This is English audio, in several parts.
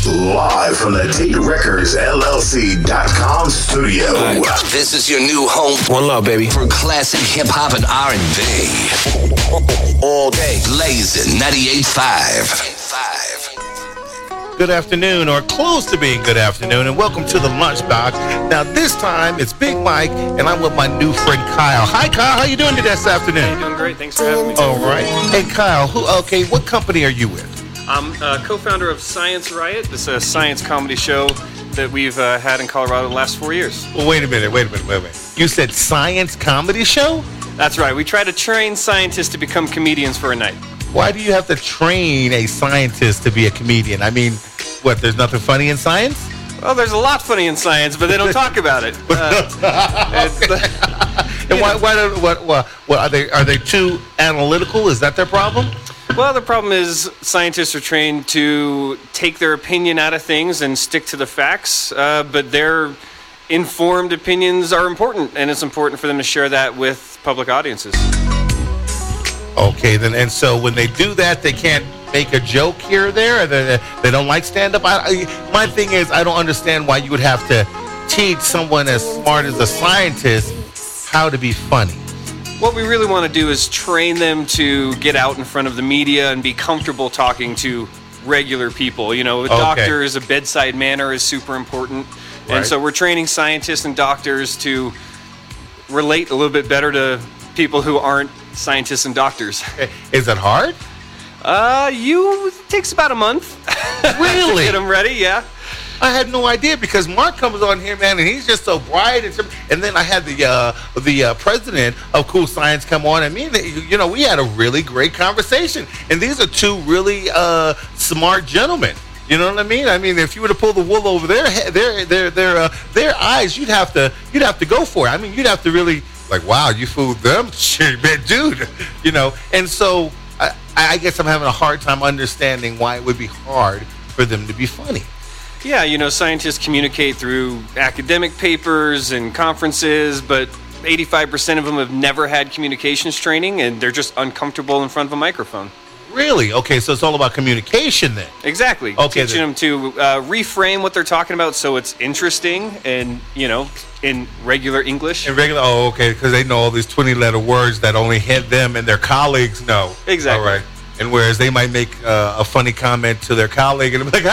Live from the Tate Records LLC.com studio. This is your new home. One love, baby. For classic hip hop and R&B. All day. Blazing 98.5. Good afternoon, or close to being good afternoon, and welcome to the Lunchbox. Now, this time, it's Big Mike, and I'm with my new friend, Kyle. Hi, Kyle. How you doing today this afternoon? Doing great. Thanks for having me. All right. Hey, Kyle, what company are you with? I'm co-founder of Science Riot. This is a science comedy show that we've had in Colorado the last 4 years. Well, wait a minute. You said science comedy show? That's right. We try to train scientists to become comedians for a night. Why do you have to train a scientist to be a comedian? I mean, what, there's nothing funny in science? Well, there's a lot funny in science, but they don't talk about it. And are they too analytical? Is that their problem? Well, the problem is scientists are trained to take their opinion out of things and stick to the facts, but their informed opinions are important, and it's important for them to share that with public audiences. Okay, then, and so when they do that, they can't make a joke here or there, or they don't like stand-up. My thing is, I don't understand why you would have to teach someone as smart as a scientist how to be funny. What we really want to do is train them to get out in front of the media and be comfortable talking to regular people. You know, with doctors, a bedside manner is super important. Right. And so we're training scientists and doctors to relate a little bit better to people who aren't scientists and doctors. Is it hard? It takes about a month. Really? To get them ready, yeah. I had no idea, because Mark comes on here, man, and he's just so bright. And then I had the president of Cool Science come on, and we had a really great conversation. And these are two really smart gentlemen. You know what I mean? I mean, if you were to pull the wool over their eyes, you'd have to go for it. I mean, you'd have to really, like, wow, you fooled them, shit, man, dude. You know, and so I guess I'm having a hard time understanding why it would be hard for them to be funny. Yeah, you know, scientists communicate through academic papers and conferences, but 85% of them have never had communications training, and they're just uncomfortable in front of a microphone. Really? Okay, so it's all about communication then. Exactly. Okay, teaching them to reframe what they're talking about so it's interesting and, you know, in regular English. Okay, because they know all these 20-letter words that only them and their colleagues know. Exactly. All right. And whereas they might make a funny comment to their colleague and be like,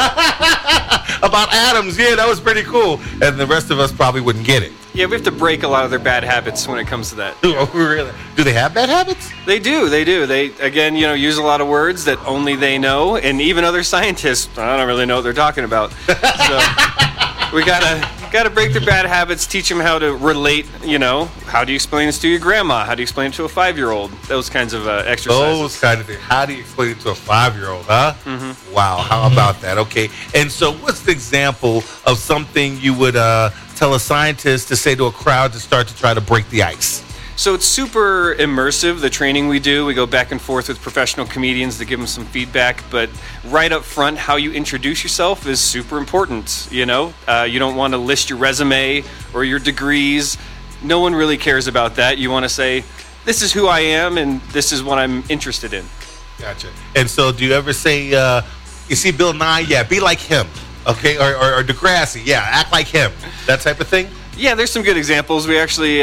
about atoms, yeah, that was pretty cool. And the rest of us probably wouldn't get it. Yeah, we have to break a lot of their bad habits when it comes to that. Oh, really? Do they have bad habits? They do. They, again, you know, use a lot of words that only they know. And even other scientists, I don't really know what they're talking about. So we gotta break their bad habits, teach them how to relate, you know. How do you explain this to your grandma? How do you explain it to a 5-year-old? Those kinds of exercises. Those kind of things. How do you explain it to a 5-year-old, huh? Mm-hmm. Wow, how about that? Okay, and so what's the example of something you would tell a scientist to say to a crowd to start to try to break the ice? So it's super immersive, the training we do. We go back and forth with professional comedians to give them some feedback. But right up front, how you introduce yourself is super important. You know, you don't want to list your resume or your degrees. No one really cares about that. You want to say, this is who I am and this is what I'm interested in. Gotcha. And so do you ever say, you see Bill Nye? Yeah, be like him. Okay, or Degrassi. Yeah, act like him. That type of thing? Yeah, there's some good examples. We actually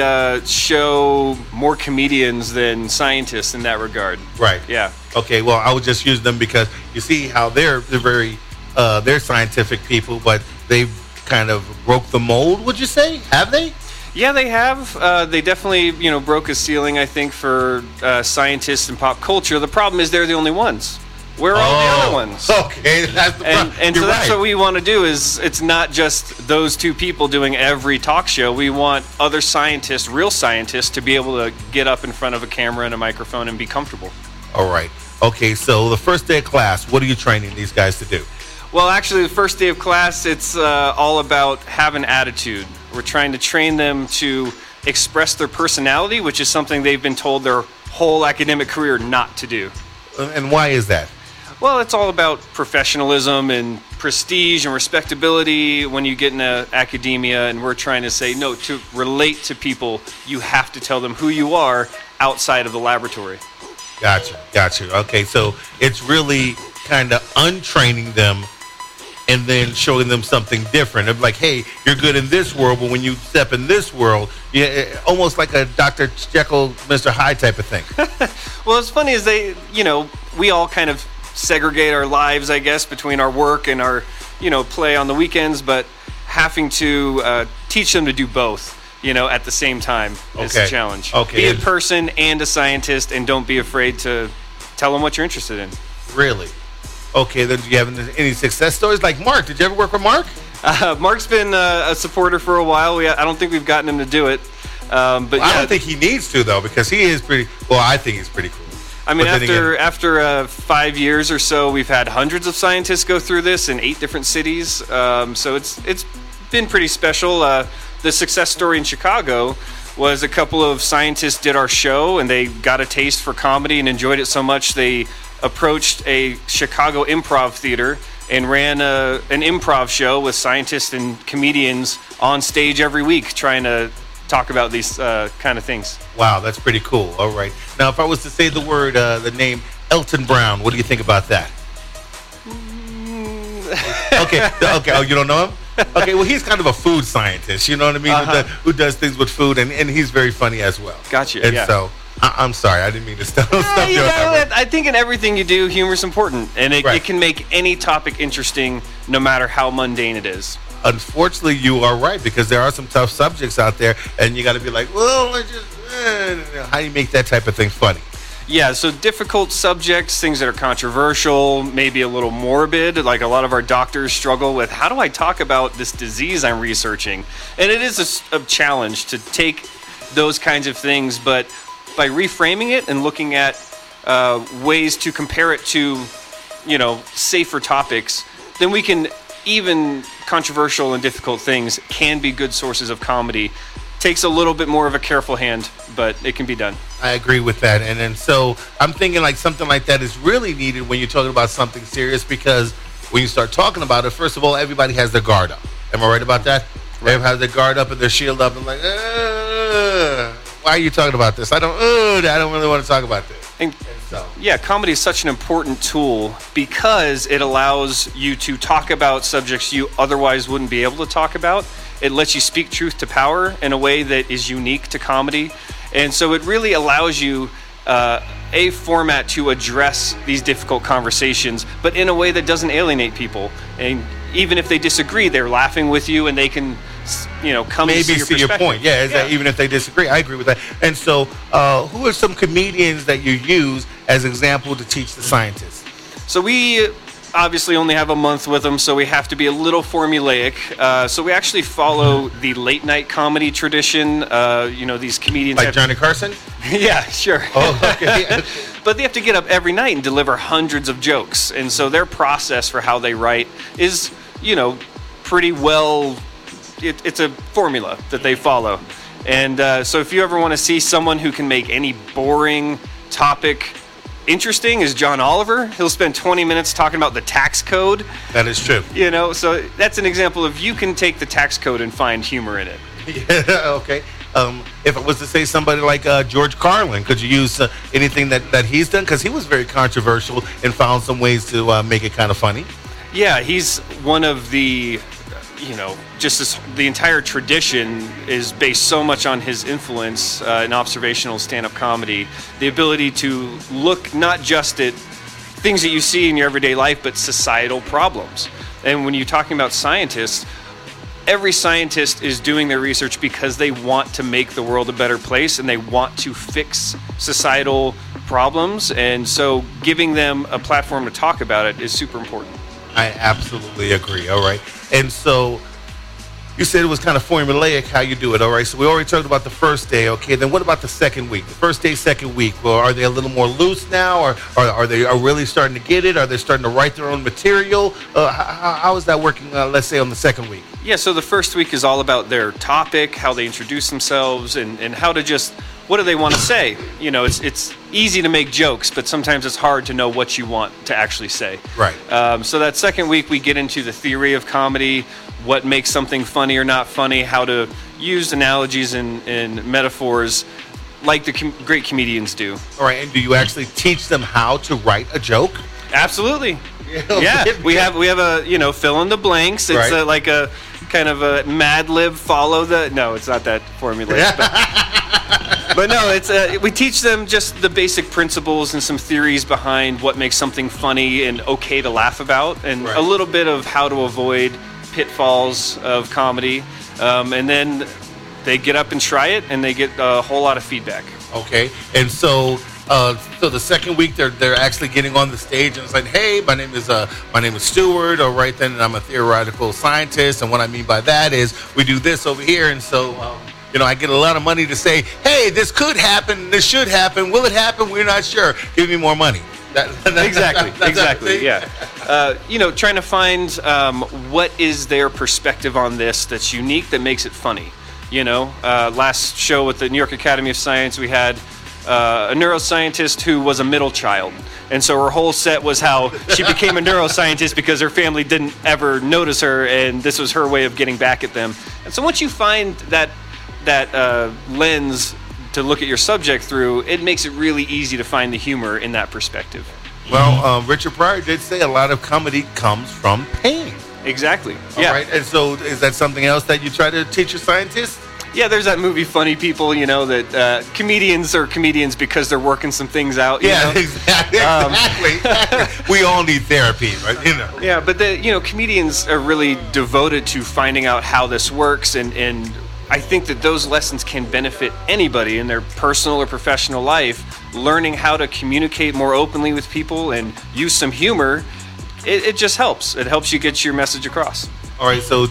show more comedians than scientists in that regard. Right. Yeah. Okay, well, I would just use them because you see how they're very they're scientific people, but they've kind of broke the mold, would you say? Have they? Yeah, they have. They definitely, you know, broke a ceiling, I think, for scientists and pop culture. The problem is they're the only ones. Where are all the other ones? Okay, that's the problem. And so that's what we want to do is it's not just those two people doing every talk show. We want other scientists, real scientists, to be able to get up in front of a camera and a microphone and be comfortable. All right. Okay, so the first day of class, what are you training these guys to do? Well, actually, the first day of class, it's all about having attitude. We're trying to train them to express their personality, which is something they've been told their whole academic career not to do. And why is that? Well, it's all about professionalism and prestige and respectability when you get into academia, and we're trying to say, no, to relate to people, you have to tell them who you are outside of the laboratory. Gotcha. Okay, so it's really kind of untraining them and then showing them something different. Of like, hey, you're good in this world, but when you step in this world, almost like a Dr. Jekyll, Mr. Hyde type of thing. Well, it's funny is we all kind of segregate our lives, I guess, between our work and our, play on the weekends, but having to teach them to do both, at the same time is a challenge. Okay. Be a person and a scientist, and don't be afraid to tell them what you're interested in. Really? Okay, then do you have any success stories? Like Mark, did you ever work with Mark? Mark's been a supporter for a while. I don't think we've gotten him to do it. But I don't think he needs to, though, because he is pretty, I think he's pretty cool. I mean, after 5 years or so, we've had hundreds of scientists go through this in 8 different cities. So it's been pretty special. The success story in Chicago was a couple of scientists did our show, and they got a taste for comedy and enjoyed it so much they approached a Chicago improv theater and ran an improv show with scientists and comedians on stage every week trying to talk about these kind of things. Wow, that's pretty cool. All right. Now, if I was to say the name Elton Brown, what do you think about that? Okay. Oh, you don't know him? Okay, well, he's kind of a food scientist, you know what I mean? Who does things with food, and he's very funny as well. Gotcha, and so, I'm sorry, I didn't mean to stuff you. I think in everything you do, humor's important, and it can make any topic interesting, no matter how mundane it is. Unfortunately, you are right, because there are some tough subjects out there, and you got to be like, well, how do you make that type of thing funny? Yeah, so difficult subjects, things that are controversial, maybe a little morbid, like a lot of our doctors struggle with, how do I talk about this disease I'm researching? And it is a challenge to take those kinds of things, but by reframing it and looking at ways to compare it to, safer topics, then we can, even controversial and difficult things can be good sources of comedy. Takes a little bit more of a careful hand, but it can be done. I agree with that. And then so I'm thinking like something like that is really needed when you're talking about something serious, because when you start talking about it, first of all, everybody has their guard up. Am I right about that? Right. Everybody has their guard up and their shield up and like, why are you talking about this? I don't really want to talk about this. And so, yeah, comedy is such an important tool because it allows you to talk about subjects you otherwise wouldn't be able to talk about. It lets you speak truth to power in a way that is unique to comedy. And so it really allows you a format to address these difficult conversations, but in a way that doesn't alienate people. And even if they disagree, they're laughing with you and they can, come maybe to see your point. Yeah, that even if they disagree, I agree with that. And so who are some comedians that you use as example to teach the scientists? So we obviously only have a month with them, so we have to be a little formulaic. So we actually follow the late night comedy tradition. These comedians like Johnny Carson? Yeah, sure. Oh, okay. But they have to get up every night and deliver hundreds of jokes. And so their process for how they write is, pretty well, it's a formula that they follow. And so if you ever want to see someone who can make any boring topic interesting, is John Oliver. He'll spend 20 minutes talking about the tax code. That is true. So that's an example of you can take the tax code and find humor in it. Yeah, okay. If I was to say somebody like George Carlin, could you use anything that he's done? Because he was very controversial and found some ways to make it kind of funny. Yeah, he's one of the, the entire tradition is based so much on his influence in observational stand-up comedy. The ability to look not just at things that you see in your everyday life, but societal problems. And when you're talking about scientists, every scientist is doing their research because they want to make the world a better place and they want to fix societal problems. And so giving them a platform to talk about it is super important. I absolutely agree. All right. And so you said it was kind of formulaic how you do it. All right. So we already talked about the first day. Okay. Then what about the second week? The first day, second week. Well, are they a little more loose now, or are they really starting to get it? Are they starting to write their own material? How is that working, let's say, on the second week? Yeah. So the first week is all about their topic, how they introduce themselves, and how to just, what do they want to say? It's easy to make jokes, but sometimes it's hard to know what you want to actually say. Right. So that second week, we get into the theory of comedy, what makes something funny or not funny, how to use analogies and metaphors like the great comedians do. All right. And do you actually teach them how to write a joke? Absolutely. Yeah, we have a fill in the blanks. It's Right. like a kind of a Mad Lib follow the. No, it's not that formulaic. But no, it's we teach them just the basic principles and some theories behind what makes something funny and okay to laugh about, and Right. a little bit of how to avoid pitfalls of comedy, and then they get up and try it, and they get a whole lot of feedback. Okay, and so the second week they're actually getting on the stage and it's like, hey, my name is Stuart. All right, then, and I'm a theoretical scientist, and what I mean by that is we do this over here, and so I get a lot of money to say, hey, this could happen, this should happen, will it happen? We're not sure. Give me more money. Exactly. Yeah. Trying to find what is their perspective on this that's unique, that makes it funny. Last show with the New York Academy of Science, we had a neuroscientist who was a middle child. And so her whole set was how she became a neuroscientist because her family didn't ever notice her, and this was her way of getting back at them. And so once you find that lens to look at your subject through, it makes it really easy to find the humor in that perspective. Well, Richard Pryor did say a lot of comedy comes from pain. Exactly. All Yeah. right, and so is that something else that you try to teach your scientists? Yeah, there's that movie Funny People, that comedians are comedians because they're working some things out. Exactly. We all need therapy, right? Yeah, but comedians are really devoted to finding out how this works, and I think that those lessons can benefit anybody in their personal or professional life. Learning how to communicate more openly with people and use some humor, it just helps. It helps you get your message across. All right, so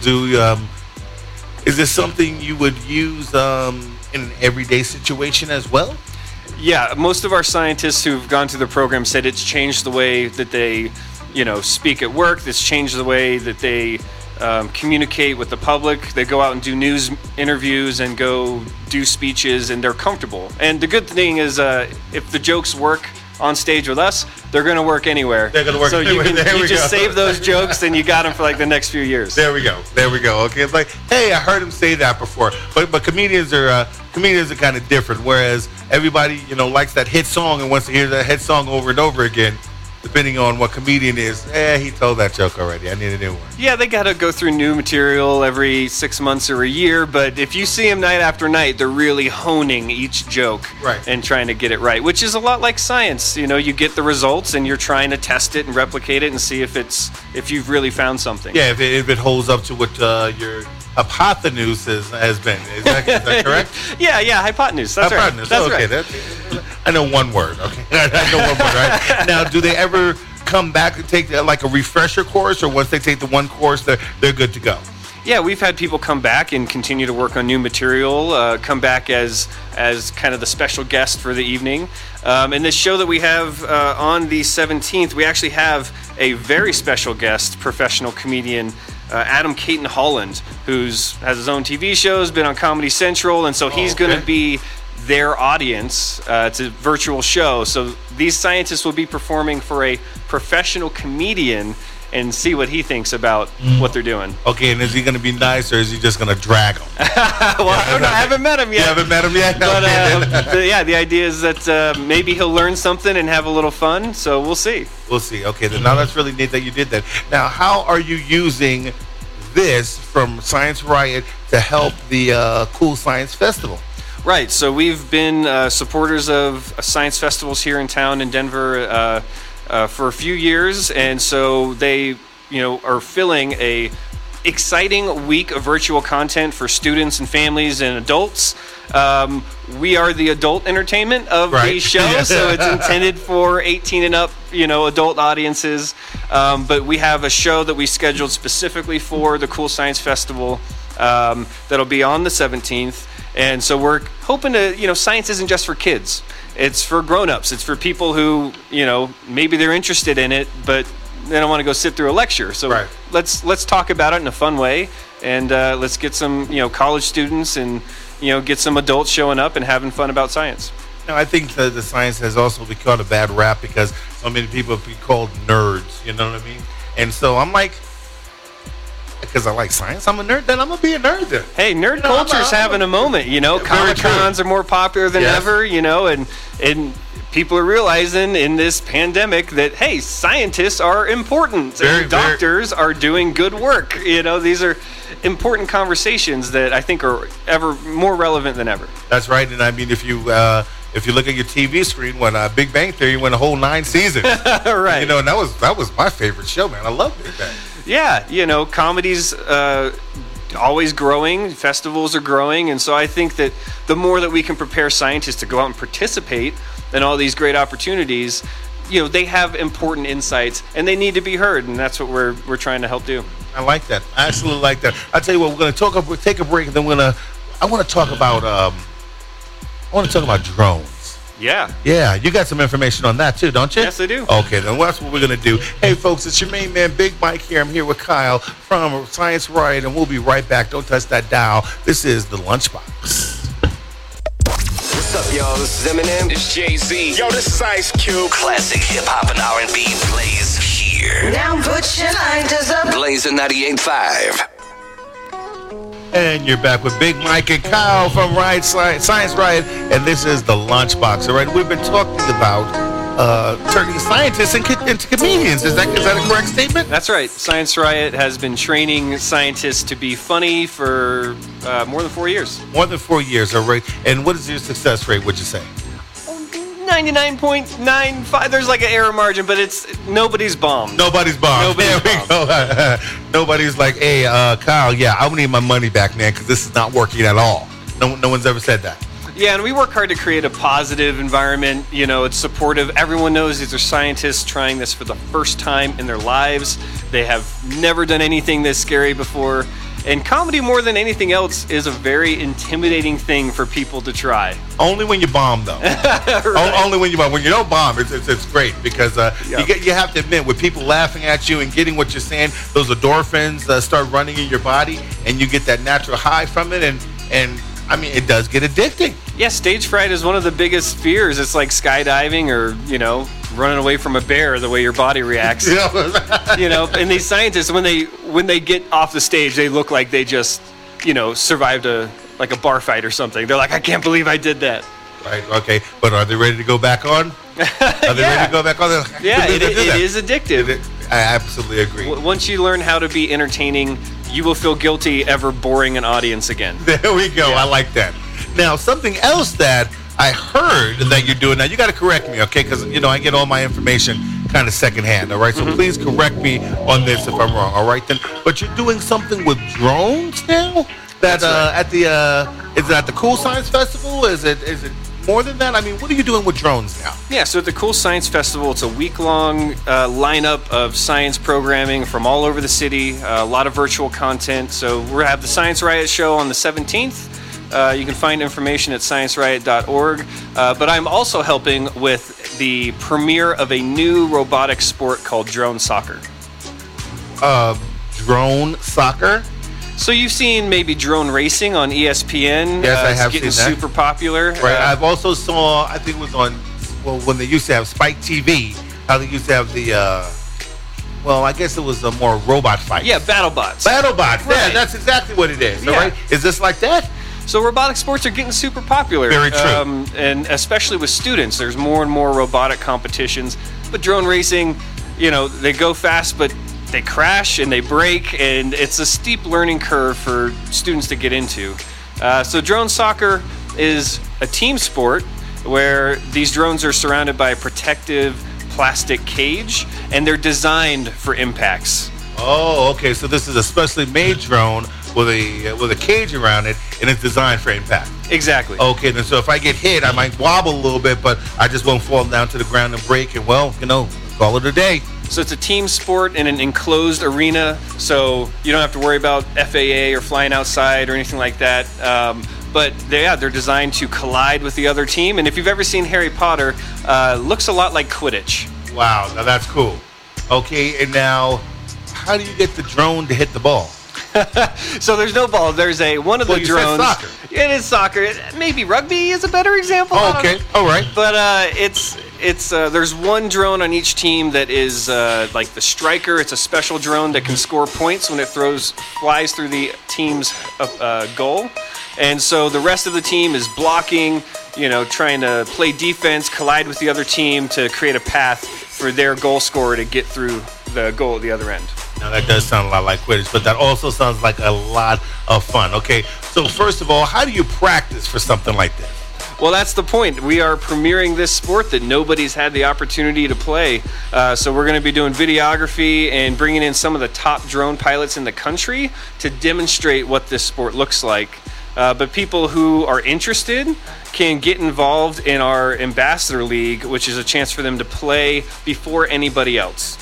is this something you would use in an everyday situation as well? Yeah, most of our scientists who've gone through the program said it's changed the way that they, speak at work. It's changed the way that they communicate with the public. They go out and do news interviews and go do speeches, and they're comfortable. And the good thing is, if the jokes work on stage with us, they're going to work anywhere. They're going to work anywhere. So you just save those jokes, and you got them for like the next few years. There we go. Okay, it's like, hey, I heard him say that before. But comedians are kind of different. Whereas everybody, likes that hit song and wants to hear that hit song over and over again. Depending on what comedian is, he told that joke already. I need a new one. Yeah, they got to go through new material every 6 months or a year. But if you see them night after night, they're really honing each joke and trying to get it right, which is a lot like science. You get the results and you're trying to test it and replicate it and see if you've really found something. Yeah, if it holds up to what your hypotenuse has been. Is that correct? Yeah, hypotenuse. That's hypotenuse. Right. That's right. Okay, I know one word. Okay, I know one word. Right now, do they ever come back and take like a refresher course, or once they take the one course, they're good to go? Yeah, we've had people come back and continue to work on new material, come back as kind of the special guest for the evening. And this show that we have on the 17th, we actually have a very special guest, professional comedian, Adam Caton Holland, has his own TV shows, been on Comedy Central, and so he's going to be their audience. It's a virtual show, so these scientists will be performing for a professional comedian and see what he thinks about what they're doing. Okay, and is he going to be nice, or is he just going to drag them? I haven't met him yet. You haven't met him yet? But the idea is that maybe he'll learn something and have a little fun, so we'll see. We'll see. Okay, then now that's really neat that you did that. Now, how are you using this from Science Riot to help the Cool Science Festival? Right, so we've been supporters of science festivals here in town in Denver for a few years, and so they, are filling a exciting week of virtual content for students and families and adults. We are the adult entertainment of these shows, so it's intended for 18 and up, adult audiences. But we have a show that we scheduled specifically for the Cool Science Festival that'll be on the 17th. And so we're hoping to, science isn't just for kids. It's for grown-ups. It's for people who, maybe they're interested in it, but they don't want to go sit through a lecture. So let's talk about it in a fun way, and let's get some, college students and, get some adults showing up and having fun about science. Now, I think the science has also become a bad rap because so many people have been called nerds, you know what I mean? And so I'm like, because I like science, I'm a nerd, then I'm going to be a nerd then. Hey, nerd culture's having a moment, Comic-Cons are more popular than ever, and people are realizing in this pandemic that, hey, scientists are important and doctors are doing good work. These are important conversations that I think are ever more relevant than ever. That's right. And I mean, if you look at your TV screen, when Big Bang Theory went a whole 9 seasons, right? And that was my favorite show, man. I love Big Bang. Yeah, comedy's always growing. Festivals are growing, and so I think that the more that we can prepare scientists to go out and participate in all these great opportunities, they have important insights and they need to be heard, and that's what we're trying to help do. I like that. I absolutely like that. I tell you what, we're going to take a break, and then I want to talk about drones. Yeah, you got some information on that too, don't you? Yes, I do. Okay, then that's what we're going to do. Hey, folks, it's your main man, Big Mike here. I'm here with Kyle from Science Riot, and we'll be right back. Don't touch that dial. This is The Lunchbox. What's up, y'all? This is Eminem. It's Jay-Z. Yo, this is Ice Cube. Classic hip-hop and R&B plays here. Now put your lighters up. Blazing 98.5. And you're back with Big Mike and Kyle from Science Riot, and this is The Lunchbox. All right, we've been talking about turning scientists into comedians. Is that a correct statement? That's right. Science Riot has been training scientists to be funny for more than 4 years. More than 4 years, all right. And what is your success rate, would you say? 99.95. There's like an error margin, but nobody's bombed. Nobody's bombed. Nobody's There we go. Nobody's like, hey, Kyle, yeah, I need my money back, man, because this is not working at all. No one's ever said that. Yeah, and we work hard to create a positive environment. It's supportive. Everyone knows these are scientists trying this for the first time in their lives. They have never done anything this scary before. And comedy, more than anything else, is a very intimidating thing for people to try. Only when you bomb, though. Right. Only when you bomb. When you don't bomb, it's great because you have to admit, with people laughing at you and getting what you're saying, those endorphins start running in your body, and you get that natural high from it, and I mean, it does get addicting. Yeah, stage fright is one of the biggest fears. It's like skydiving or, running away from a bear, the way your body reacts. And these scientists, when they get off the stage, they look like they just, survived a bar fight or something. They're like, I can't believe I did that. Right, okay. But are they ready to go back on? Are they ready to go back on? Yeah, it is addictive. I absolutely agree. Once you learn how to be entertaining, you will feel guilty ever boring an audience again. There we go. Yeah. I like that. Now, something else that I heard that you're doing. Now, you got to correct me, okay? Because, I get all my information kind of secondhand, all right? So please correct me on this if I'm wrong, all right? Then, but you're doing something with drones now? That right. Is it at the Cool Science Festival? Is it more than that? I mean, what are you doing with drones now? Yeah, so at the Cool Science Festival, it's a week-long lineup of science programming from all over the city, a lot of virtual content. So we're have the Science Riot show on the 17th. You can find information at scienceriot.org. But I'm also helping with the premiere of a new robotic sport called drone soccer. Drone soccer? So you've seen maybe drone racing on ESPN. Yes, I have seen that. It's getting super popular. Right. I've also saw, I think it was on, when they used to have Spike TV, how they used to have the, I guess it was a more robot fight. Yeah, BattleBots. BattleBots. Right. Yeah, that's exactly what it is. Yeah. All right. Is this like that? So robotic sports are getting super popular. Very true. And especially with students, there's more and more robotic competitions. But drone racing, they go fast, but they crash and they break, and it's a steep learning curve for students to get into. So drone soccer is a team sport where these drones are surrounded by a protective plastic cage, and they're designed for impacts. Oh, okay. So this is a specially made drone with a cage around it, and it's designed for impact. Exactly. Okay, then so if I get hit, I might wobble a little bit, but I just won't fall down to the ground and break, and call it a day. So it's a team sport in an enclosed arena, so you don't have to worry about FAA or flying outside or anything like that. But they're designed to collide with the other team. And if you've ever seen Harry Potter, looks a lot like Quidditch. Wow, now that's cool. Okay, and now, how do you get the drone to hit the ball? So there's no ball. There's one of the drones. Said soccer. It is soccer. Maybe rugby is a better example. Oh, okay, all right. But there's one drone on each team that is like the striker. It's a special drone that can score points when it flies through the team's goal. And so the rest of the team is blocking, trying to play defense, collide with the other team to create a path for their goal scorer to get through the goal at the other end. Now, that does sound a lot like Quidditch, but that also sounds like a lot of fun. Okay, so first of all, how do you practice for something like this? Well, that's the point. We are premiering this sport that nobody's had the opportunity to play. So we're going to be doing videography and bringing in some of the top drone pilots in the country to demonstrate what this sport looks like. But people who are interested can get involved in our Ambassador League, which is a chance for them to play before anybody else.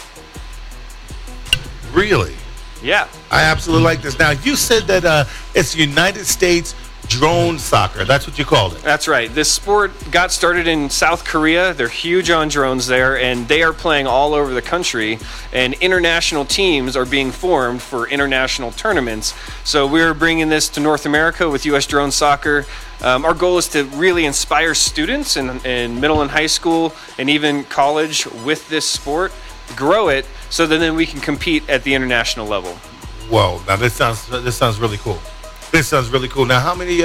Really? Yeah. I absolutely like this. Now, you said that it's United States Drone Soccer. That's what you called it. That's right. This sport got started in South Korea. They're huge on drones there, and they are playing all over the country. And international teams are being formed for international tournaments. So we're bringing this to North America with U.S. Drone Soccer. Our goal is to really inspire students in middle and high school and even college with this sport, grow it, so that then we can compete at the international level. Whoa! Now this sounds really cool. This sounds really cool. Now, how many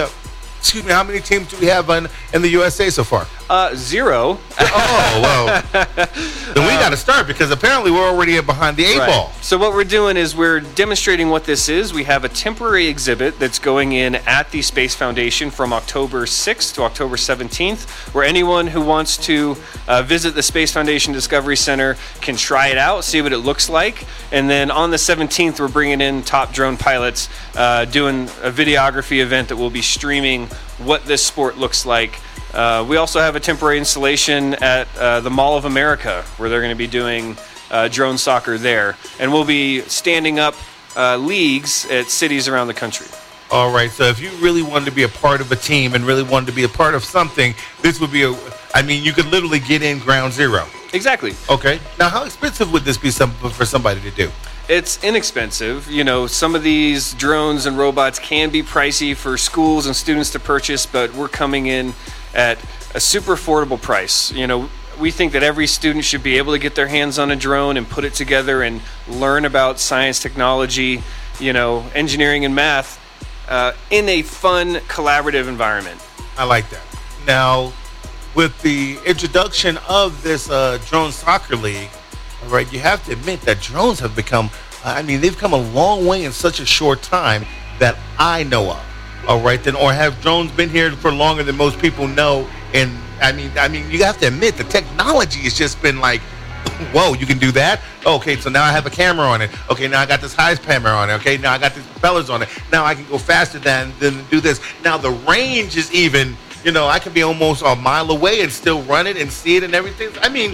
teams do we have in the USA so far? 0. Oh, well. Then we got to start because apparently we're already behind the 8-ball. So what we're doing is we're demonstrating what this is. We have a temporary exhibit that's going in at the Space Foundation from October 6th to October 17th, where anyone who wants to visit the Space Foundation Discovery Center can try it out, see what it looks like. And then on the 17th, we're bringing in top drone pilots, doing a videography event that will be streaming what this sport looks like. We also have a temporary installation at the Mall of America where they're going to be doing drone soccer there. And we'll be standing up leagues at cities around the country. All right, so if you really wanted to be a part of a team and really wanted to be a part of something, this would be you could literally get in ground zero. Exactly. Okay. Now, how expensive would this be for somebody to do? It's inexpensive. Some of these drones and robots can be pricey for schools and students to purchase, but we're coming in at a super affordable price. We think that every student should be able to get their hands on a drone and put it together and learn about science, technology, engineering and math in a fun, collaborative environment. I like that. Now, with the introduction of this Drone Soccer League, all right, you have to admit that drones have become, they've come a long way in such a short time that I know of. All right, then, or have drones been here for longer than most people know? And you have to admit the technology has just been like, whoa, you can do that? Okay, so now I have a camera on it. Okay, now I got this high camera on it. Okay, now I got these propellers on it. Now I can go faster than do this. Now the range is even, I can be almost a mile away and still run it and see it and everything.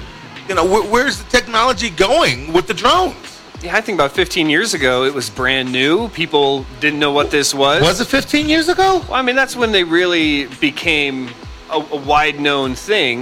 Where's the technology going with the drones? Yeah, I think about 15 years ago, it was brand new. People didn't know what this was. Was it 15 years ago? Well, that's when they really became a widely known thing.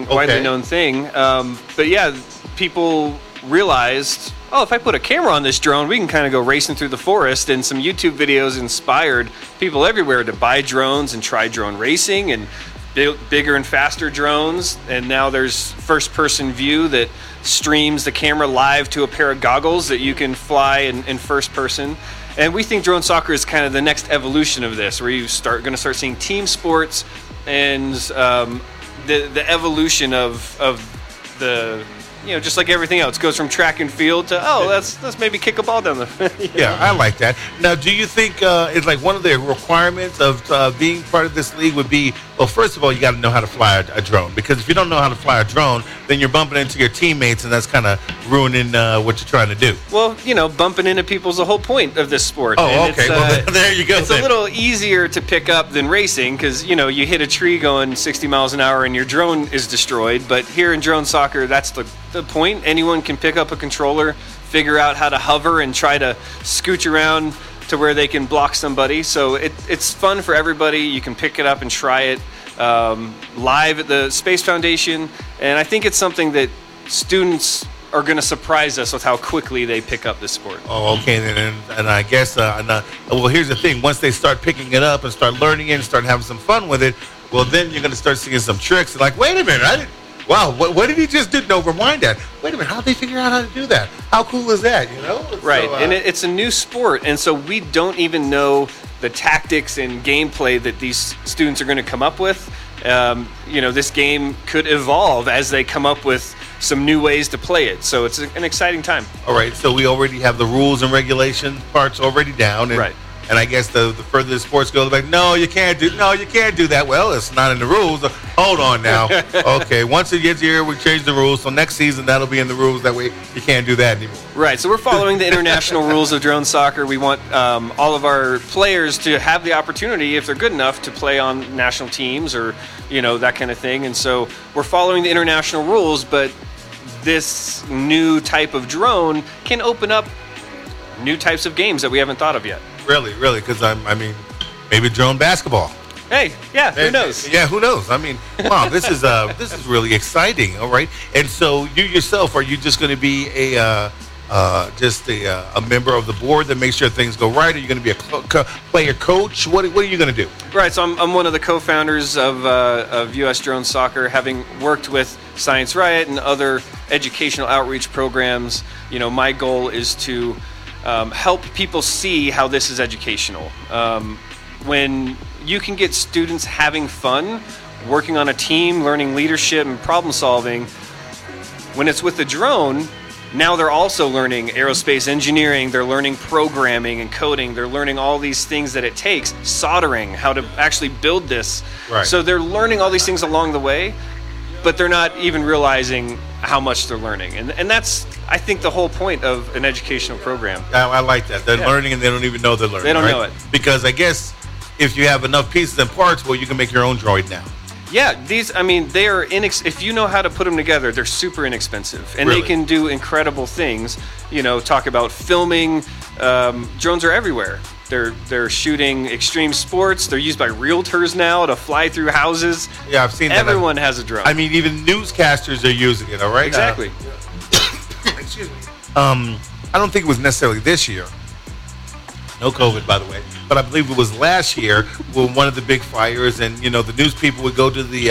But yeah, people realized, if I put a camera on this drone, we can kind of go racing through the forest. And some YouTube videos inspired people everywhere to buy drones and try drone racing and bigger and faster drones. And now there's first-person view that streams the camera live to a pair of goggles that you can fly in first person. And we think drone soccer is kind of the next evolution of this, where you going to start seeing team sports and the evolution of the, just like everything else, goes from track and field to, let's maybe kick a ball down the Yeah, I like that. Now, do you think it's like one of the requirements of being part of this league would be, well, first of all, you got to know how to fly a drone, because if you don't know how to fly a drone, then you're bumping into your teammates, and that's kind of ruining what you're trying to do. Well, bumping into people's the whole point of this sport. Oh, and okay. Well, there you go. It's a little easier to pick up than racing because, you hit a tree going 60 miles an hour and your drone is destroyed. But here in drone soccer, that's the point. Anyone can pick up a controller, figure out how to hover, and try to scooch around to where they can block somebody. So it's fun for everybody. You can pick it up and try it live at the Space Foundation. And I think it's something that students are going to surprise us with how quickly they pick up this sport. Oh, okay. And I guess, well, here's the thing. Once they start picking it up and start learning it and start having some fun with it, well, then you're going to start seeing some tricks. And like, wait a minute, wow, what did he just do? No, rewind that. Wait a minute, how did they figure out how to do that? How cool is that, Right, so, and it's a new sport, and so we don't even know the tactics and gameplay that these students are going to come up with. this game could evolve as they come up with some new ways to play it. So it's an exciting time. All right, so we already have the rules and regulation parts already down. And, Right. And I guess the further the sports go, they're like, no, you can't do that. Well, it's not in the rules. Hold on now. Okay, once it gets here, we change the rules. So next season, that'll be in the rules. That way, you can't do that anymore. Right, so we're following the international rules of drone soccer. We want all of our players to have the opportunity, if they're good enough, to play on national teams or, that kind of thing. And so we're following the international rules, but this new type of drone can open up new types of games that we haven't thought of yet. Really, because maybe drone basketball. Hey, yeah, who knows? Yeah, who knows? I mean, wow, this is really exciting. All right, and so you yourself, are you just going to be a member of the board that makes sure things go right? Are you going to be a player coach? What are you going to do? Right, so I'm one of the co-founders of U.S. Drone Soccer, having worked with Science Riot and other educational outreach programs. My goal is to help people see how this is educational. When you can get students having fun, working on a team, learning leadership and problem solving, when it's with the drone, now they're also learning aerospace engineering, they're learning programming and coding, they're learning all these things that it takes, soldering, how to actually build this. Right. So they're learning all these things along the way, but they're not even realizing how much they're learning. And that's, I think, the whole point of an educational program. I like that. They're learning and they don't even know they're learning. They don't right? know it. Because I guess if you have enough pieces and parts, well, you can make your own droid now. Yeah, they are if you know how to put them together, they're super inexpensive, and Really? they can do incredible things. Talk about filming. Drones are everywhere. They're shooting extreme sports. They're used by realtors now to fly through houses. Yeah, I've seen that. Everyone has a drone. I mean, even newscasters are using it. All right. Exactly. Excuse me. I don't think it was necessarily this year. No COVID, by the way. But I believe it was last year when one of the big fires, and the news people would go to the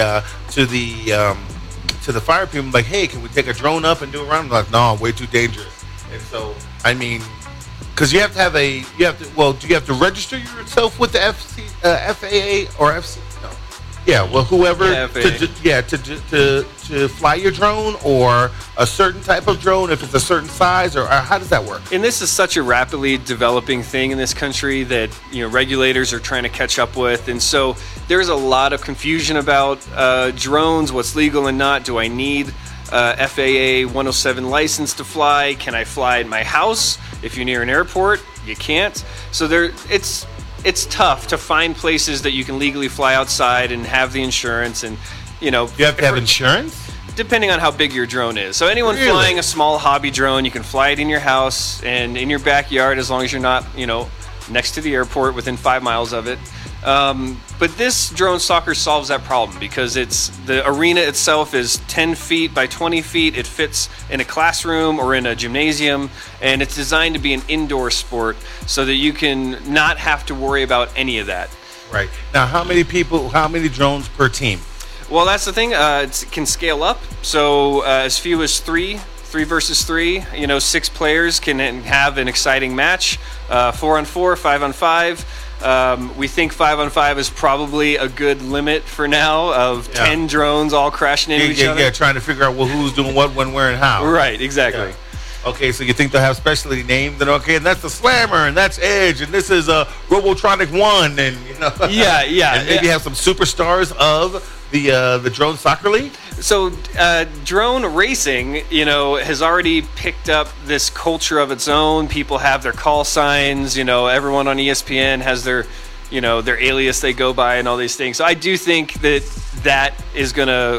fire people like, hey, can we take a drone up and do it around? I'm like, no, way too dangerous. And so, I mean, because you have to have do you have to register yourself with the FAA or FC? No. Yeah, well, whoever to fly your drone, or a certain type of drone, if it's a certain size, or how does that work? And this is such a rapidly developing thing in this country that regulators are trying to catch up with, and so there's a lot of confusion about drones, what's legal and not. Do I need FAA 107 license to fly? Can I fly at my house? If you're near an airport, you can't. So it's tough to find places that you can legally fly outside and have the insurance, and you have to have insurance. Depending on how big your drone is. So anyone Really? flying a small hobby drone, you can fly it in your house and in your backyard, as long as you're not, next to the airport within 5 miles of it. But this drone soccer solves that problem, because the arena itself is 10 feet by 20 feet. It fits in a classroom or in a gymnasium, and it's designed to be an indoor sport so that you can not have to worry about any of that. Right. Now, how many drones per team? Well, that's the thing. It can scale up. So as few as three versus three. 6 players can have an exciting match. 4-on-4, 5-on-5. We think 5-on-5 is probably a good limit for now of 10 drones all crashing into each other. Yeah, trying to figure out who's doing what, when, where, and how. Right, exactly. Yeah. Okay, so you think they'll have specially named, and and that's the Slammer, and that's Edge, and this is a Robotronic 1, and Yeah. and maybe have some superstars of the Drone Soccer League. So drone racing, has already picked up this culture of its own. People have their call signs. Everyone on ESPN has their alias they go by and all these things. So I do think that is going to,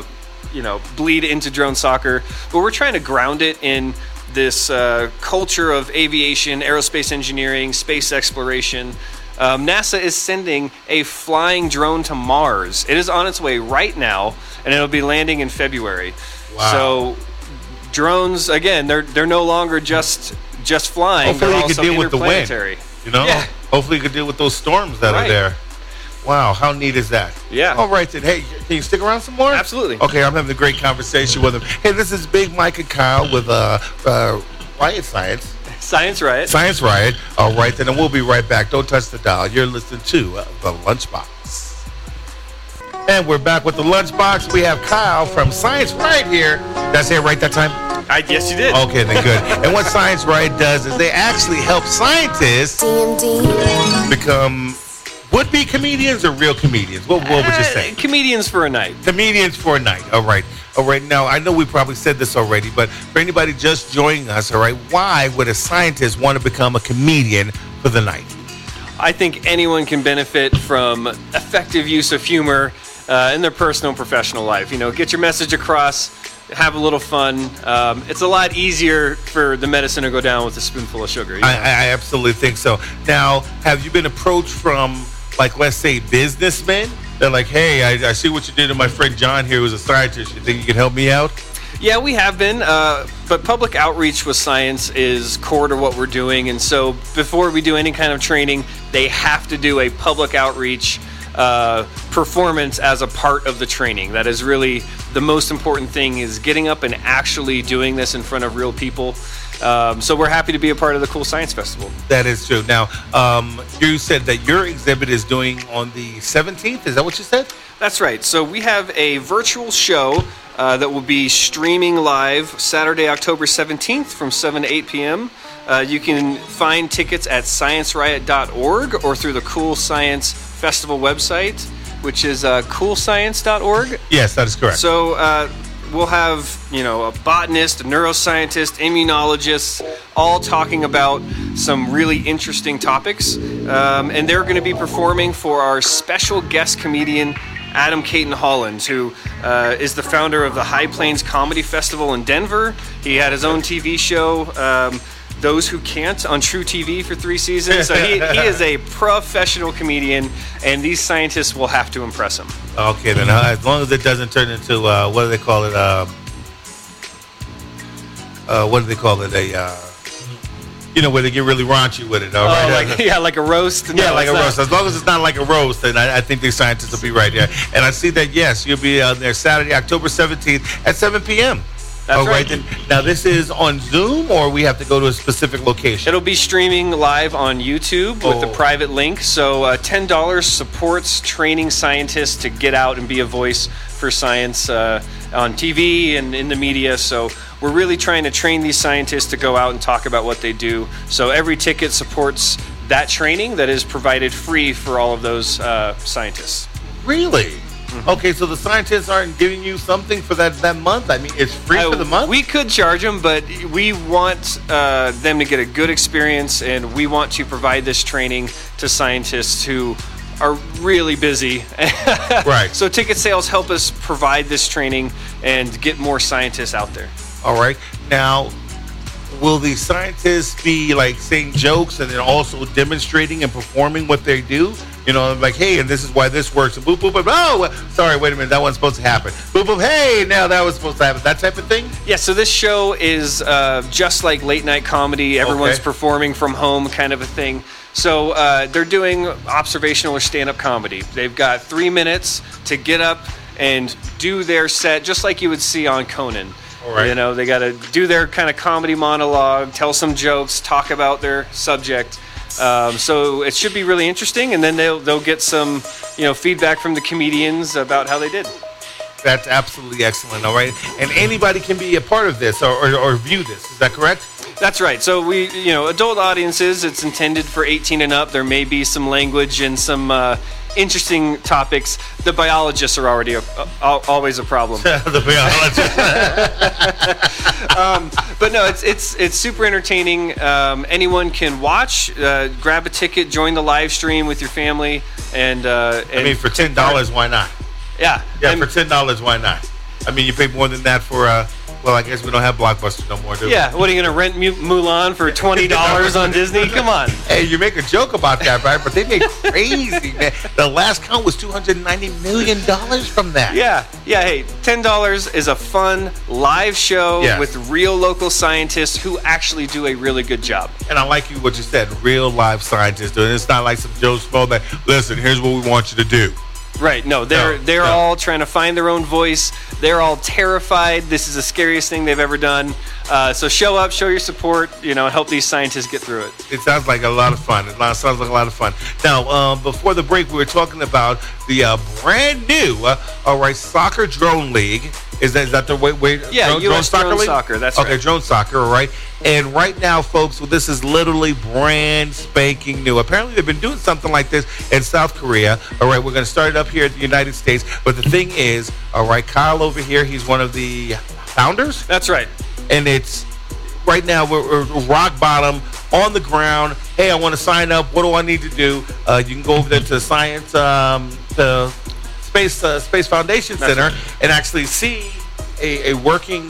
bleed into drone soccer. But we're trying to ground it in this culture of aviation, aerospace engineering, space exploration. NASA is sending a flying drone to Mars. It is on its way right now, and it'll be landing in February. Wow. So drones, again, they're no longer just flying. Hopefully they're you can also deal with the wind. interplanetary. Yeah. Hopefully you can deal with those storms that are there. Wow, how neat is that? Yeah. All right, then. Hey, can you stick around some more? Absolutely. Okay, I'm having a great conversation with him. Hey, this is Big Mike and Kyle with Riot Science. Science Riot. Science Riot. All right, then, and we'll be right back. Don't touch the dial. You're listening to The Lunchbox. And we're back with the Lunchbox. We have Kyle from Science Right here. Did I say it right that time? Yes, you did. Okay, then good. And what Science Right does is they actually help scientists become would-be comedians or real comedians. What would you say? Comedians for a night. Comedians for a night. All right. Now, I know we probably said this already, but for anybody just joining us, all right, why would a scientist want to become a comedian for the night? I think anyone can benefit from effective use of humor in their personal and professional life. You know, get your message across, have a little fun. It's a lot easier for the medicine to go down with a spoonful of sugar. You know? I absolutely think so. Now, have you been approached from, like, let's say, businessmen? They're like, hey, I see what you did to my friend John here who's a scientist. You think you can help me out? Yeah, we have been, but public outreach with science is core to what we're doing. And so before we do any kind of training, they have to do a public outreach performance as a part of the training. That is really the most important thing, is getting up and actually doing this in front of real people. So we're happy to be a part of the Cool Science Festival. That is true. Now, you said that your exhibit is doing on the 17th. Is that what you said? That's right. So we have a virtual show that will be streaming live Saturday, October 17th from 7 to 8 p.m. You can find tickets at scienceriot.org or through the Cool Science Festival website, which is coolscience.org. Yes, that is correct. So we'll have, a botanist, a neuroscientist, immunologists, all talking about some really interesting topics. And they're going to be performing for our special guest comedian, Adam Caton Holland, who is the founder of the High Plains Comedy Festival in Denver. He had his own TV show, Those Who Can't, on True TV for 3 seasons. So he is a professional comedian, and these scientists will have to impress him. Okay, then as long as it doesn't turn into, what do they call it? Where they get really raunchy with it. All right? Like a roast? No, like a roast. As long as it's not like a roast, then I think the scientists will be right there. And I see that, yes, you'll be there Saturday, October 17th at 7 p.m. That's right. Then, now, this is on Zoom, or we have to go to a specific location? It'll be streaming live on YouTube with a private link. So $10 supports training scientists to get out and be a voice for science on TV and in the media. So we're really trying to train these scientists to go out and talk about what they do. So every ticket supports that training that is provided free for all of those scientists. Really? Okay, so the scientists aren't giving you something for that month? I mean, it's free for the month? We could charge them, but we want them to get a good experience, and we want to provide this training to scientists who are really busy. Right. So ticket sales help us provide this training and get more scientists out there. All right. Now, will the scientists be like saying jokes and then also demonstrating and performing what they do? Like, hey, and this is why this works. And boop, boop, boop. Oh, sorry, wait a minute. That wasn't supposed to happen. Boop, boop. Hey, now that was supposed to happen. That type of thing? Yeah, so this show is just like late night comedy. Everyone's performing from home kind of a thing. So they're doing observational or stand-up comedy. They've got 3 minutes to get up and do their set just like you would see on Conan. Right. They got to do their kind of comedy monologue, tell some jokes, talk about their subject. So it should be really interesting, and then they'll get some, feedback from the comedians about how they did. That's absolutely excellent. All right, and anybody can be a part of this or view this. Is that correct? That's right. So we, adult audiences, it's intended for 18 and up. There may be some language and some interesting topics. The biologists are already always a problem. The biologists. But no, it's super entertaining. Anyone can watch, grab a ticket, join the live stream with your family, and for $10, why not? Yeah. Yeah, for $10, why not? I mean, you pay more than that for. Well, I guess we don't have Blockbuster no more, do we? Yeah, what are you going to rent Mulan for $20 on Disney? Come on. Hey, you make a joke about that, right? But they make crazy, man. The last count was $290 million from that. Yeah, hey, $10 is a fun live show with real local scientists who actually do a really good job. And I like what you said, real live scientists doing it. It's not like some Joe Schmo that, listen, here's what we want you to do. Right. No, they're all trying to find their own voice. They're all terrified. This is the scariest thing they've ever done. So show up, show your support, and help these scientists get through it. It sounds like a lot of fun. Sounds like a lot of fun. Now, before the break, we were talking about the brand new, soccer drone league. Is that the way? Yeah, US Drone Soccer. That's right. Okay, drone soccer. All right. And right now, folks, this is literally brand spanking new. Apparently, they've been doing something like this in South Korea. All right, we're going to start it up here in the United States. But the thing is, all right, Kyle over here, he's one of the founders. That's right. And it's right now we're rock bottom on the ground. Hey, I want to sign up. What do I need to do? You can go over there to Science, the Space Foundation Center, and actually see a working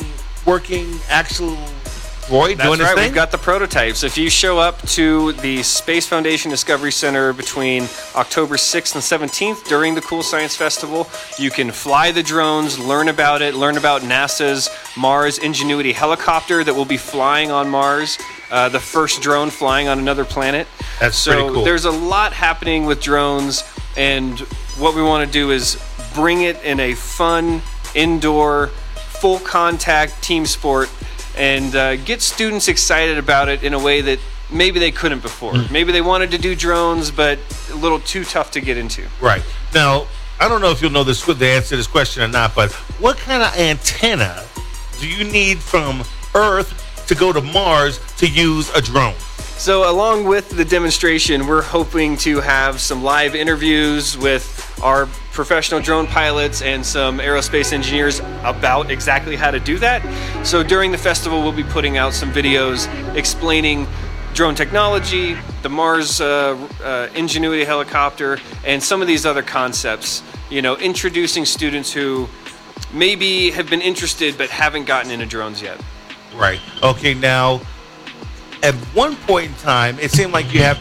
actual droid doing his thing. We've got the prototypes. If you show up to the Space Foundation Discovery Center between October 6th and 17th during the Cool Science Festival, you can fly the drones, learn about it, learn about NASA's Mars Ingenuity helicopter that will be flying on Mars, the first drone flying on another planet. That's pretty cool. So there's a lot happening with drones, and what we want to do is bring it in a fun, indoor, full contact team sport and get students excited about it in a way that maybe they couldn't before. Maybe they wanted to do drones, but a little too tough to get into. Right. Now, I don't know if you'll know the answer to this question or not, but what kind of antenna do you need from Earth to go to Mars to use a drone? So along with the demonstration, we're hoping to have some live interviews with our professional drone pilots and some aerospace engineers about exactly how to do that. So during the festival, we'll be putting out some videos explaining drone technology, the Mars Ingenuity helicopter, and some of these other concepts, introducing students who maybe have been interested but haven't gotten into drones yet. Right. Okay, now, at one point in time, it seemed like you'd have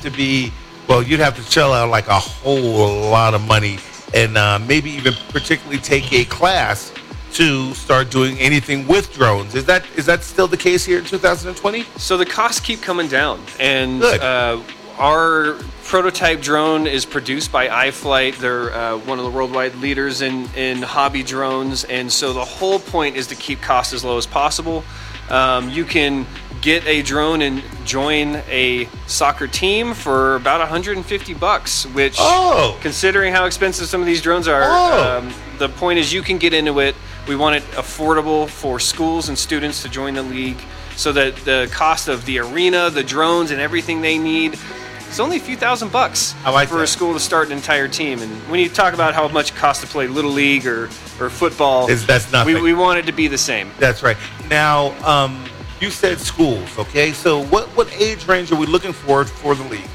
to shell out like a whole lot of money and maybe even particularly take a class to start doing anything with drones. Is that still the case here in 2020? So the costs keep coming down, and our prototype drone is produced by iFlight. They're one of the worldwide leaders in hobby drones, and so the whole point is to keep costs as low as possible. You can get a drone and join a soccer team for about $150, which, considering how expensive some of these drones are, the point is you can get into it. We want it affordable for schools and students to join the league so that the cost of the arena, the drones, and everything they need, it's only a few $1,000 for a school to start an entire team. And when you talk about how much it costs to play Little League or football, that's nothing. We want it to be the same. That's right. Now, you said schools, okay? So what age range are we looking for the league?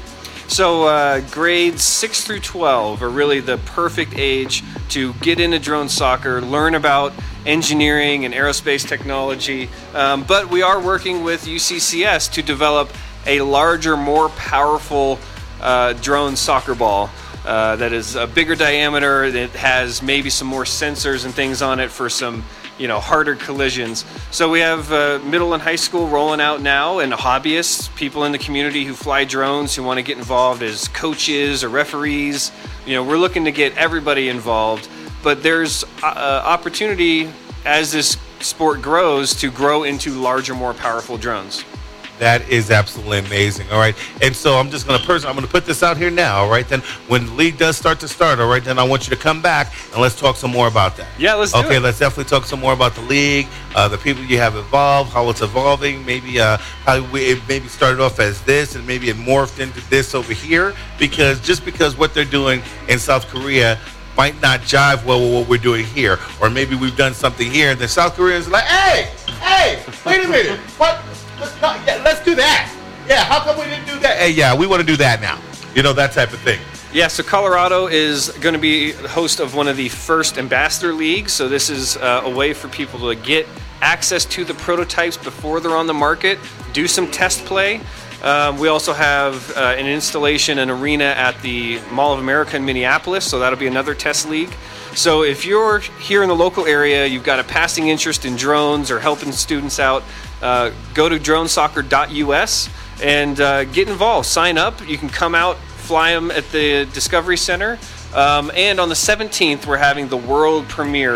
So grades 6 through 12 are really the perfect age to get into drone soccer, learn about engineering and aerospace technology. But we are working with UCCS to develop a larger, more powerful drone soccer ball that is a bigger diameter, that has maybe some more sensors and things on it for some harder collisions. So we have middle and high school rolling out now, and hobbyists, people in the community who fly drones, who want to get involved as coaches or referees. We're looking to get everybody involved, but there's opportunity as this sport grows to grow into larger, more powerful drones. That is absolutely amazing. All right. And so I'm just going to put this out here now. All right. Then when the league does start, all right, then I want you to come back and let's talk some more about that. Yeah, let's do it. Okay, let's definitely talk some more about the league, the people you have involved, how it's evolving, maybe how it maybe started off as this and maybe it morphed into this over here, because what they're doing in South Korea might not jive well with what we're doing here. Or maybe we've done something here and the South Koreans are like, hey, wait a minute. What? Let's do that. Yeah, how come we didn't do that? Hey, yeah, we want to do that now. That type of thing. Yeah, so Colorado is going to be the host of one of the first ambassador leagues. So this is a way for people to get access to the prototypes before they're on the market, do some test play. We also have an installation, an arena at the Mall of America in Minneapolis, so that'll be another test league. So if you're here in the local area, you've got a passing interest in drones or helping students out, go to dronesoccer.us and get involved. Sign up. You can come out, fly them at the Discovery Center. And on the 17th, we're having the world premiere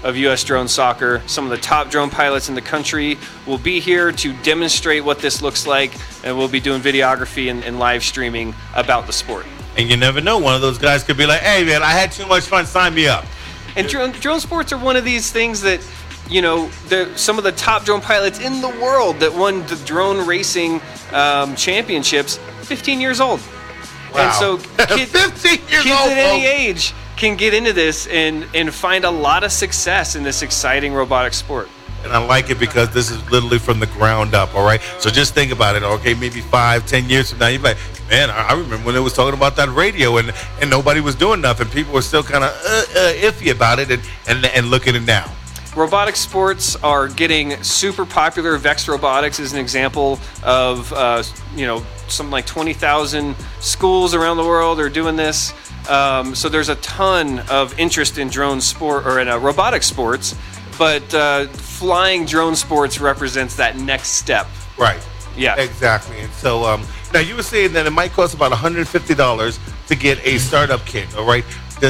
of U.S. Drone Soccer. Some of the top drone pilots in the country will be here to demonstrate what this looks like, and we'll be doing videography and live streaming about the sport. And you never know, one of those guys could be like, hey, man, I had too much fun, sign me up. And drone sports are one of these things that, you know, some of the top drone pilots in the world that won the drone racing championships, 15 years old. Wow. And so 15 years kids old, at any folks. age can get into this and find a lot of success in this exciting robotic sport. And I like it because this is literally from the ground up, all right? So just think about it, okay? Maybe 5-10 years from now, you're like, man, I remember when they was talking about that radio and nobody was doing nothing. People were still kind of iffy about it, and look at it now. Robotic sports are getting super popular. Vex Robotics is an example of, something like 20,000 schools around the world are doing this. So there's a ton of interest in drone sport or in robotic sports, but flying drone sports represents that next step. Right. Yeah. Exactly. And so now you were saying that it might cost about $150 to get a startup kit, all right?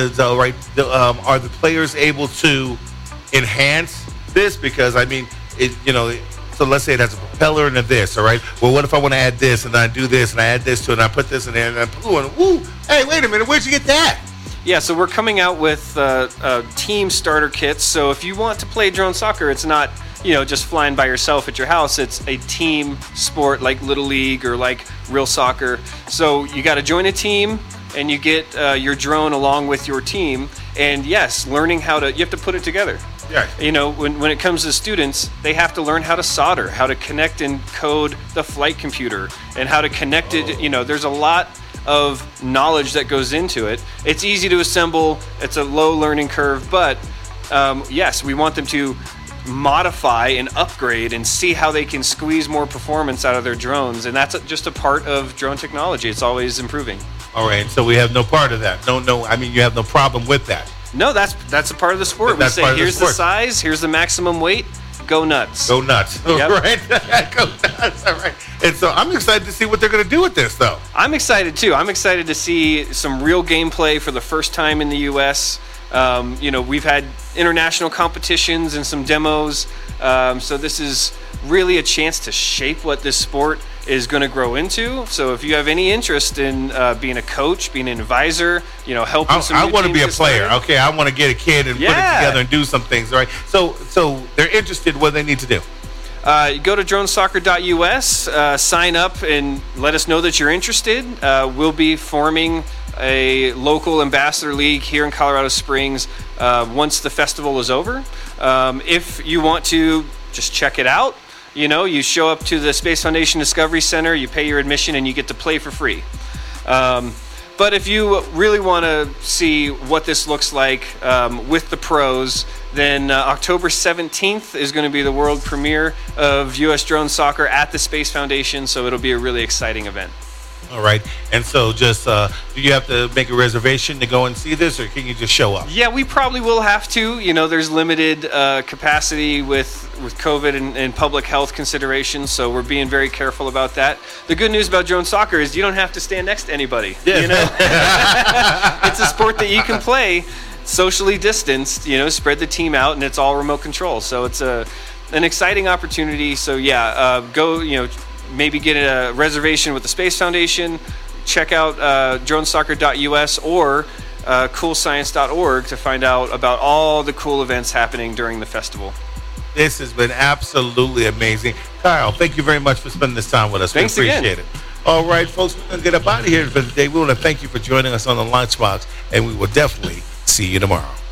Are the players able to enhance this? Because, I mean, so let's say it has a propeller and a this, all right? Well, what if I want to add this, and I do this, and I add this to it, and I put this in there, and I woo, hey, wait a minute, where'd you get that? Yeah, so we're coming out with team starter kits. So if you want to play drone soccer, it's not, just flying by yourself at your house. It's a team sport like Little League or like real soccer. So you got to join a team, and you get your drone along with your team. And yes, learning you have to put it together. Yeah. When it comes to students, they have to learn how to solder, how to connect and code the flight computer, and how to connect it. There's a lot of knowledge that goes into it. It's easy to assemble. It's a low learning curve, but yes, we want them to modify and upgrade and see how they can squeeze more performance out of their drones. And that's just a part of drone technology. It's always improving. All right, so we have no part of that. No, I mean, you have no problem with that. No, that's a part of the sport. We say, here's the size, here's the maximum weight, go nuts. Go nuts. Yep. Right? Go nuts. All right. And so I'm excited to see what they're going to do with this, though. I'm excited, too. I'm excited to see some real gameplay for the first time in the U.S. We've had international competitions and some demos. So this is really a chance to shape what this sport is going to grow into. So if you have any interest in being a coach, being an advisor, helping some I new want to teams be a get player. started. Okay, I want to get a kid and put it together and do some things. All right. So they're interested. What do they need to do? Go to dronesoccer.us, sign up, and let us know that you're interested. We'll be forming a local ambassador league here in Colorado Springs once the festival is over. If you want to just check it out, you show up to the Space Foundation Discovery Center, you pay your admission, and you get to play for free. But if you really want to see what this looks like with the pros, then October 17th is going to be the world premiere of U.S. Drone Soccer at the Space Foundation, so it'll be a really exciting event. All right. And so just do you have to make a reservation to go and see this, or can you just show up? Yeah, we probably will have to. There's limited capacity with COVID and public health considerations, so we're being very careful about that. The good news about drone soccer is you don't have to stand next to anybody. Yeah. It's a sport that you can play socially distanced, spread the team out, and it's all remote control. So it's an exciting opportunity. So yeah, go, maybe get a reservation with the Space Foundation, check out dronesoccer.us or coolscience.org to find out about all the cool events happening during the festival. This has been absolutely amazing. Kyle, thank you very much for spending this time with us. Thanks we appreciate again. it. All right, folks, we're going to get up out of here for the day. We want to thank you for joining us on the Lunchbox, and we will definitely see you tomorrow.